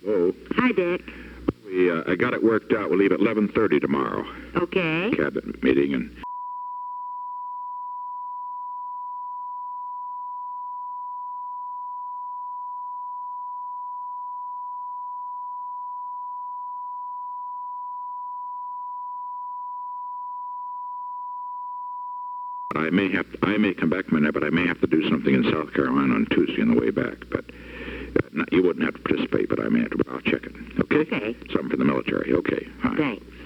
Oh. Hi, Dick. I got it worked out. We'll leave at 11:30 tomorrow. Okay. Cabinet meeting and... I may come back Monday, but I may have to do something in South Carolina on Tuesday on the way back. But you wouldn't have to participate, but I may have to. I'll check it. Okay? Okay. Something for the military. Okay. Fine. Thanks.